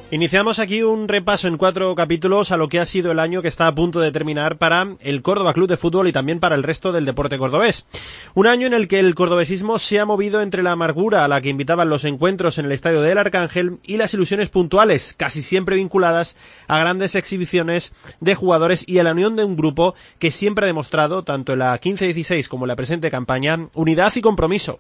Iniciamos aquí un repaso en 4 capítulos a lo que ha sido el año que está a punto de terminar para el Córdoba Club de Fútbol y también para el resto del deporte cordobés. Un año en el que el cordobesismo se ha movido entre la amargura a la que invitaban los encuentros en el estadio del Arcángel y las ilusiones puntuales, casi siempre vinculadas a grandes exhibiciones de jugadores y a la unión de un grupo que siempre ha demostrado, tanto en la 15-16 como en la presente campaña, unidad y compromiso.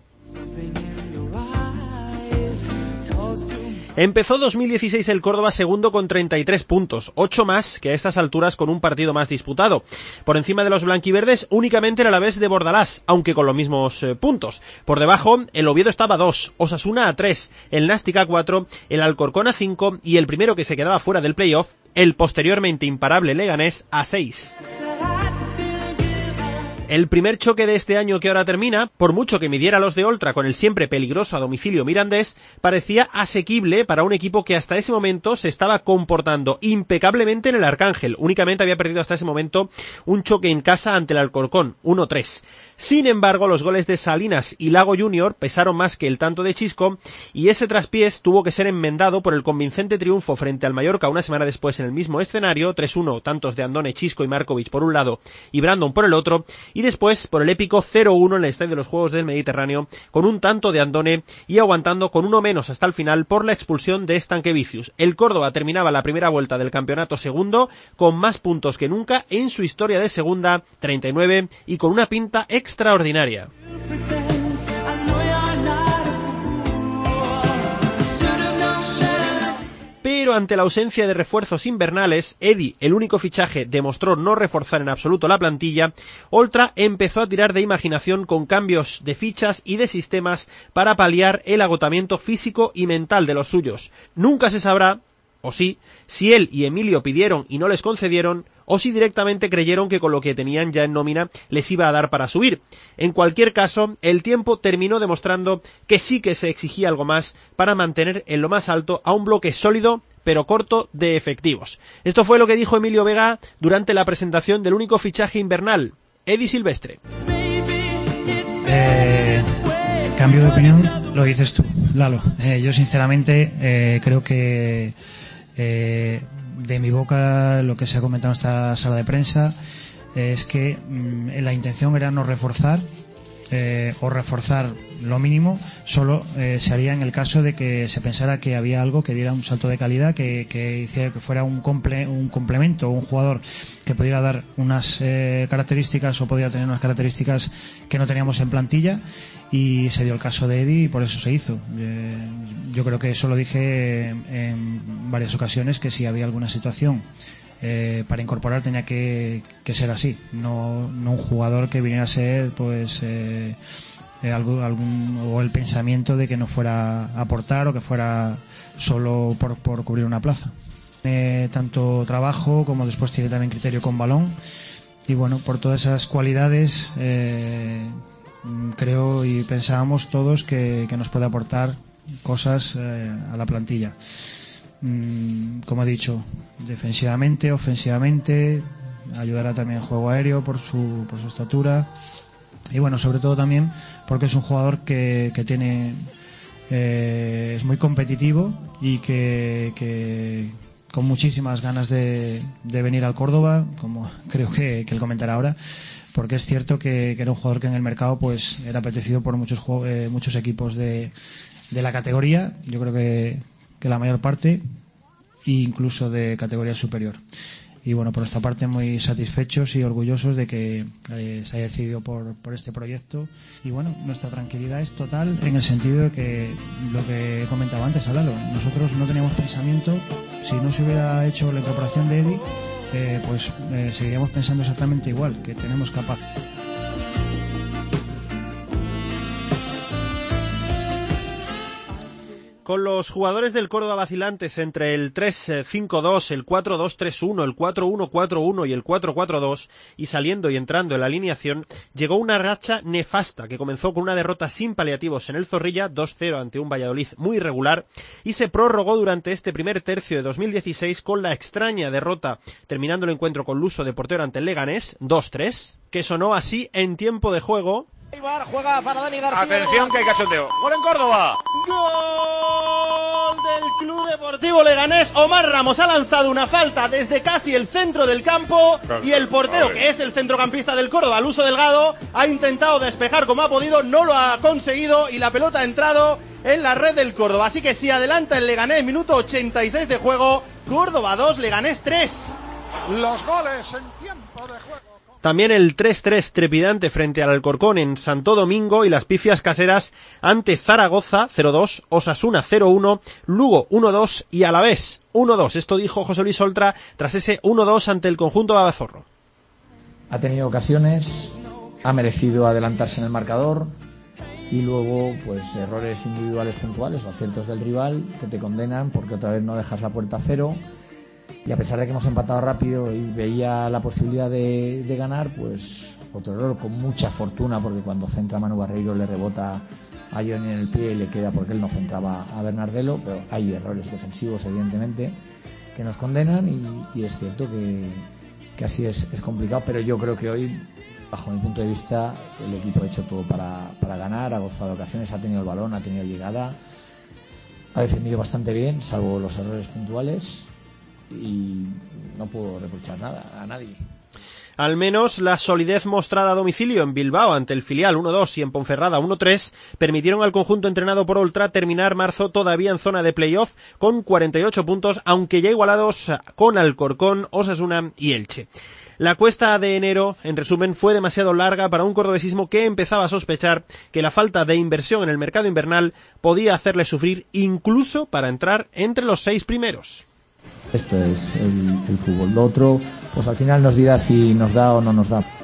Empezó 2016 el Córdoba segundo con 33 puntos, 8 más que a estas alturas con un partido más disputado. Por encima de los blanquiverdes únicamente el Alavés de Bordalás, aunque con los mismos puntos. Por debajo el Oviedo estaba a 2, Osasuna a 3, el Nástic a 4, el Alcorcón a 5 y el primero que se quedaba fuera del playoff, el posteriormente imparable Leganés a 6. El primer choque de este año que ahora termina, por mucho que midiera los de Oltra con el siempre peligroso a domicilio Mirandés, parecía asequible para un equipo que hasta ese momento se estaba comportando impecablemente en el Arcángel. Únicamente había perdido hasta ese momento un choque en casa ante el Alcorcón, 1-3. Sin embargo, los goles de Salinas y Lago Junior pesaron más que el tanto de Chisco y ese traspiés tuvo que ser enmendado por el convincente triunfo frente al Mallorca una semana después en el mismo escenario, 3-1, tantos de Andone, Chisco y Markovic por un lado y Brandon por el otro, y después por el épico 0-1 en el Estadio de los Juegos del Mediterráneo con un tanto de Andone y aguantando con uno menos hasta el final por la expulsión de Stanquevicius. El Córdoba terminaba la primera vuelta del campeonato segundo con más puntos que nunca en su historia de segunda, 39, y con una pinta extraordinaria. Pero ante la ausencia de refuerzos invernales, Eddie, el único fichaje, demostró no reforzar en absoluto la plantilla. Oltra empezó a tirar de imaginación con cambios de fichas y de sistemas para paliar el agotamiento físico y mental de los suyos. Nunca se sabrá, o sí, si él y Emilio pidieron y no les concedieron, o si directamente creyeron que con lo que tenían ya en nómina les iba a dar para subir. En cualquier caso, el tiempo terminó demostrando que sí que se exigía algo más para mantener en lo más alto a un bloque sólido pero corto de efectivos. Esto fue lo que dijo Emilio Vega durante la presentación del único fichaje invernal, Eddie Silvestre. Cambio de opinión, lo dices tú, Lalo. Yo sinceramente creo que de mi boca lo que se ha comentado en esta sala de prensa es que la intención era no reforzar o reforzar lo mínimo, solo se haría en el caso de que se pensara que había algo que diera un salto de calidad, que hiciera que fuera un complemento, un jugador que pudiera dar unas características o podía tener unas características que no teníamos en plantilla, y se dio el caso de Eddie y por eso se hizo. Yo creo que eso lo dije en varias ocasiones, que si había alguna situación para incorporar tenía que ser así, no un jugador que viniera a ser pues o el pensamiento de que no fuera a aportar o que fuera solo por cubrir una plaza. Tiene tanto trabajo como después tiene también criterio con balón, y bueno, por todas esas cualidades creo y pensábamos todos que nos puede aportar cosas a la plantilla. Como he dicho, defensivamente, ofensivamente, ayudará también el juego aéreo por su estatura, y bueno, sobre todo también porque es un jugador que tiene es muy competitivo y que con muchísimas ganas de venir al Córdoba, como creo que él comentará ahora, porque es cierto que era un jugador que en el mercado pues era apetecido por muchos equipos de la categoría, yo creo que la mayor parte, e incluso de categoría superior. Y bueno, por esta parte muy satisfechos y orgullosos de que se haya decidido por este proyecto. Y bueno, nuestra tranquilidad es total en el sentido de que lo que comentaba antes, Alalo, nosotros no teníamos pensamiento, si no se hubiera hecho la incorporación de Eddie, pues seguiríamos pensando exactamente igual, que tenemos capaz. Con los jugadores del Córdoba vacilantes entre el 3-5-2, el 4-2-3-1, el 4-1-4-1 y el 4-4-2, y saliendo y entrando en la alineación, llegó una racha nefasta que comenzó con una derrota sin paliativos en el Zorrilla, 2-0 ante un Valladolid muy irregular, y se prorrogó durante este primer tercio de 2016 con la extraña derrota, terminando el encuentro con Luso de portero ante el Leganés, 2-3, que sonó así en tiempo de juego. Juega para Dani García. Atención que hay cachondeo. ¡Gol en Córdoba! ¡Gol de el Club Deportivo Leganés. Omar Ramos ha lanzado una falta desde casi el centro del campo y el portero, que es el centrocampista del Córdoba, Luso Delgado, ha intentado despejar como ha podido, no lo ha conseguido y la pelota ha entrado en la red del Córdoba. Así que si adelanta el Leganés, minuto 86 de juego, Córdoba 2, Leganés 3. Los goles en tiempo de juego. También el 3-3 trepidante frente al Alcorcón en Santo Domingo y las pifias caseras ante Zaragoza 0-2, Osasuna 0-1, Lugo 1-2 y Alavés 1-2. Esto dijo José Luis Oltra tras ese 1-2 ante el conjunto babazorro. Ha tenido ocasiones, ha merecido adelantarse en el marcador y luego pues errores individuales puntuales o aciertos del rival que te condenan porque otra vez no dejas la puerta a cero. Y a pesar de que hemos empatado rápido y veía la posibilidad de ganar, pues otro error con mucha fortuna, porque cuando centra Manu Barreiro le rebota a Johnny en el pie y le queda porque él no centraba a Bernardelo, pero hay errores defensivos evidentemente que nos condenan y es cierto que así es complicado, pero yo creo que hoy, bajo mi punto de vista, el equipo ha hecho todo para ganar, ha gozado de ocasiones, ha tenido el balón, ha tenido llegada, ha defendido bastante bien, salvo los errores puntuales. Y no puedo reprochar nada a nadie. Al menos la solidez mostrada a domicilio en Bilbao ante el filial 1-2 y en Ponferrada 1-3 permitieron al conjunto entrenado por Oltra terminar marzo todavía en zona de playoff con 48 puntos, aunque ya igualados con Alcorcón, Osasuna y Elche. La cuesta de enero, en resumen, fue demasiado larga para un cordobesismo que empezaba a sospechar que la falta de inversión en el mercado invernal podía hacerle sufrir incluso para entrar entre los 6 primeros. Esto es el fútbol. Lo otro, pues al final nos dirá si nos da o no nos da.